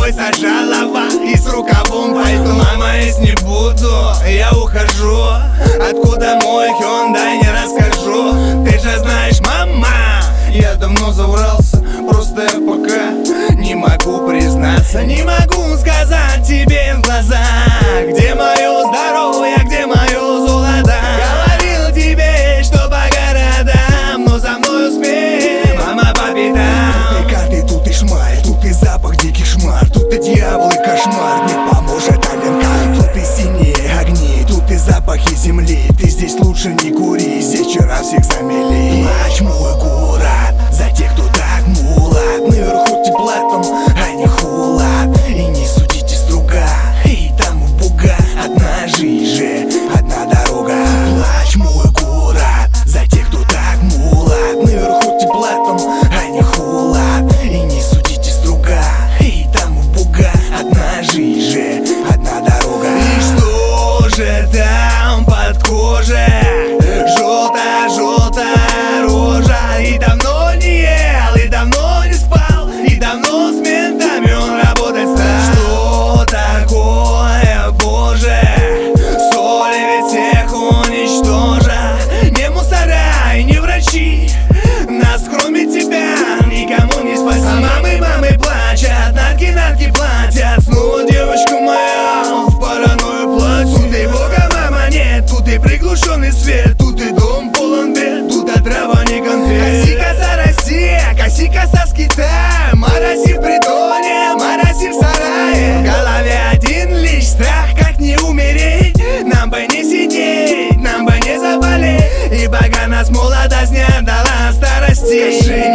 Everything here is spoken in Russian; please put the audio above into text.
тобой сожалова и с рукавом пальто. Мама, если не буду, я ухожу. Откуда мой Hyundai, не расскажу. Ты же знаешь, мама, я давно заврался. Просто я пока не могу признаться. Не могу сказать тебе в глаза, где мое здоровье, где мое золото. Говорил тебе, что по городам, но за мною смерть, мама, по пятам. Тут и карты, тут и шмаль, тут и запах диких шмар. Тут и дьявол, и кошмар, не поможет Аленка. Тут и синие огни, тут и запахи земли. Ты здесь лучше не кури, здесь вчера всех замели. Плачь, мой город, за тех, кто так мулат. Наверху тепла там, а не холод. И не судите строго, и там в Бога. Одна жизнь же, одна дорога. Плачь, мой город, за тех, кто так мулат. Наверху тепла там, а не холод. И не судите строго, и там в Бога. Одна жизнь же, одна дорога. И что же там под кожей? Желтая рожа. И давно не ел, и давно не спал, и давно с ментами он работать стал. Что такое, Боже? Соли ведь всех уничтожа. Не мусора и не врачи, нас кроме тебя никому не спасти. А мамы плачут, нарки платят. Снова девочка моя в паранойю плачет. Тут и Бога, мама, нет, тут и приглушенный свет. Тут и дом полон бед, тут отрава не конфет. Коси коса Россия, коси коса с Китая. Морози в притоне, морози в сарае. В голове один лишь страх, как не умереть. Нам бы не сидеть, нам бы не заболеть. И Бога нас молодость не дала старости. Скажи,